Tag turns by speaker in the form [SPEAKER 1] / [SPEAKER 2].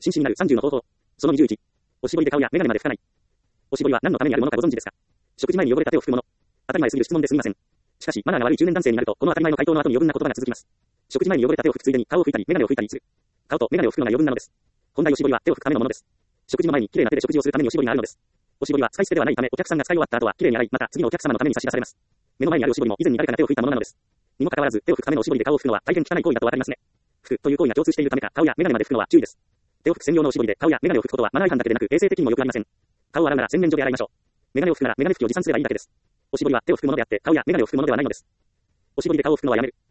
[SPEAKER 1] 真摯になる30の方法。その21。おしぼりで顔や眼鏡まで拭かない。おしぼりは何のためにあるものかご存知ですか？食事前に汚れた手を拭くもの。当たり前すぎる質問ですみません。しかし、マナーが悪い中年男性になると、この当たり前の回答の後に余分な言葉が続きます。食事前に汚れた手を拭くついでに顔を拭いたり、眼鏡を拭いたりする。顔と眼鏡を拭くのが余分なのです。本来おしぼりは手を拭くためのものです。食事の前に綺麗な手で食事をするためにおしぼりがあるのです。おしぼりは使い捨てではないため、お客さんが使い終わった後は綺麗に洗い、また次のお客様のために差し出されます。目の前にあるおしぼりも以前に誰かが手を拭いたものなのです。にもかかわらず、手を拭くためのおしぼりで顔を拭くのは大変汚い行為だとわかりますね。拭くという行為が共通しているためか、顔や眼鏡まで拭くのは注意です。手を拭く専用のおしぼりで顔や眼鏡を拭くことはマナー違反だけでなく衛生的にもよくありません。顔を洗うなら洗面所で洗いましょう。眼鏡を拭くなら眼鏡拭きを持参すればいいだけです。おしぼりは手を拭くものであって、顔や眼鏡を拭くものではないのです。おしぼりで顔を拭くのはやめる。